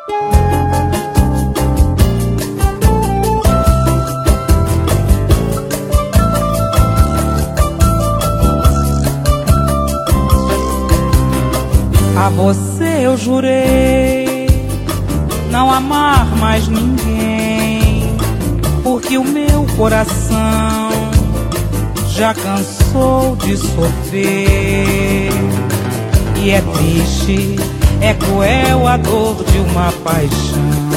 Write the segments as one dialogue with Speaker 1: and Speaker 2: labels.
Speaker 1: A você eu jurei não amar mais ninguém, porque o meu coração já cansou de sofrer. E é triste, é cruel a dor de uma paixão.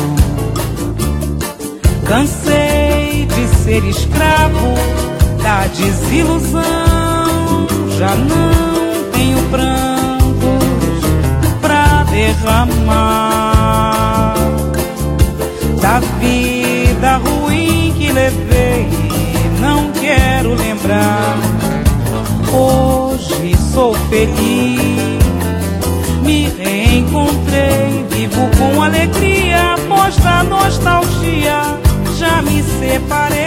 Speaker 1: Cansei de ser escravo da desilusão. Já não tenho prantos pra derramar da vida ruim que levei. Não quero lembrar. Hoje sou feliz, me reencontrei, vivo com alegria, pois da nostalgia já me separei.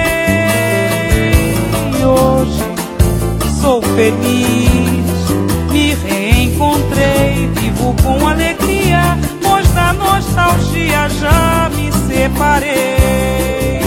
Speaker 1: Hoje sou feliz, me reencontrei, vivo com alegria, pois da nostalgia já me separei.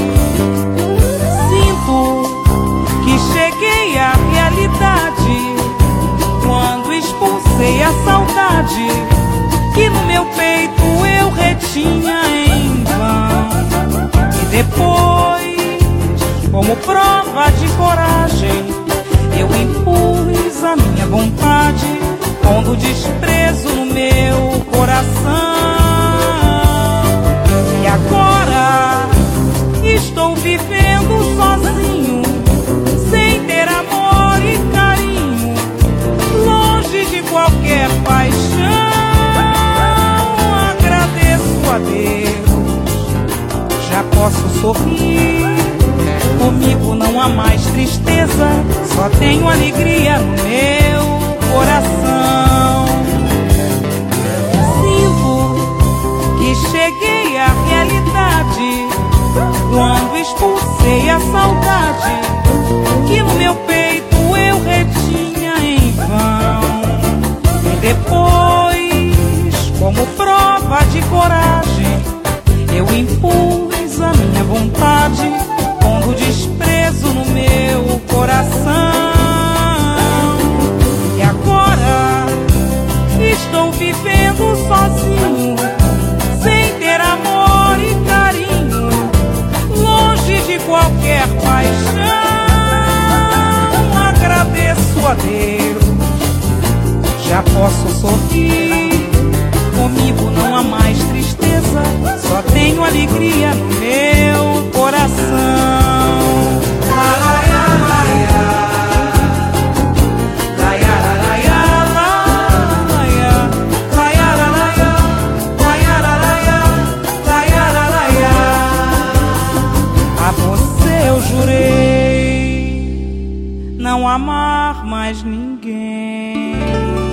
Speaker 1: Sinto que cheguei à realidade quando expulsei a saudade que no meu peito eu retinha em vão. E depois, como prova de coragem, eu impus a minha vontade, pondo desprezo no meu coração. E agora estou vivendo sozinho, sem ter amor e carinho, longe de qualquer paixão. Agradeço a Deus, já posso sorrir. Comigo não há mais tristeza, só tenho alegria no meu coração. Sinto que cheguei à realidade quando expulsei a saudade que no meu peito eu retinha em vão. E depois, como prova de coragem, eu impus a minha vontade, pondo desprezo no meu coração. E agora estou vivendo sozinho, sem ter amor e carinho, longe de qualquer paixão. Agradeço a Deus, já posso sorrir. Comigo não há mais tristeza, só tenho alegria no meu coração. A você eu jurei não amar mais ninguém.